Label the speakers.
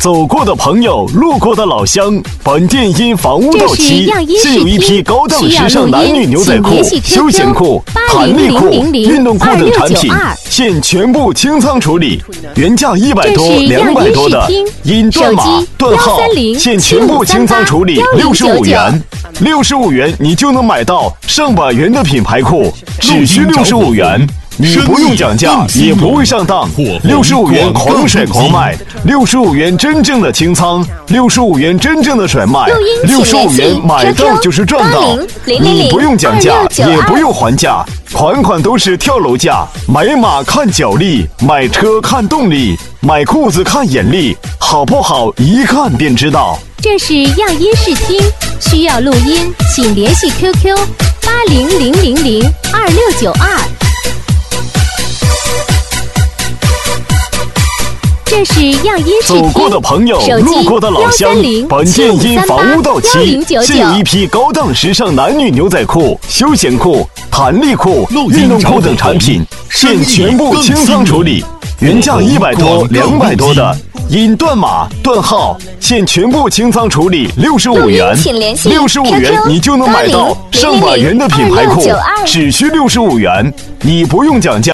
Speaker 1: 走过的朋友，路过的老乡，本店因房屋到期，现有一批高档时尚男女牛仔裤、休闲裤、弹力裤、运动裤等产品，现全部清仓处理，原价100多、200多的，因断码、断号，现全部清仓处理65元。65元你就能买到上百元的品牌裤，只需65元。你不用讲价，也不会上当。65元狂甩狂卖，65元真正的清仓，65元真正的甩卖，65元买到就是赚到。你不用讲价，也不用还价，款款都是跳楼价。买马看脚力，买车看动力，买裤子看眼力，好不好一看便知道。
Speaker 2: 这是样音视听，需要录音请联系 QQ800002692。这是样音视听，
Speaker 1: 走过的朋友，路过的老乡，本店因房屋到期，现有一批高档时尚男女牛仔裤、休闲裤、弹力裤、运动裤等产品，现全部清仓处理，原价100多、200多的，因断码、断号，现全部清仓处理65元。65元你就能买到上百元的品牌裤，只需65元，你不用讲价。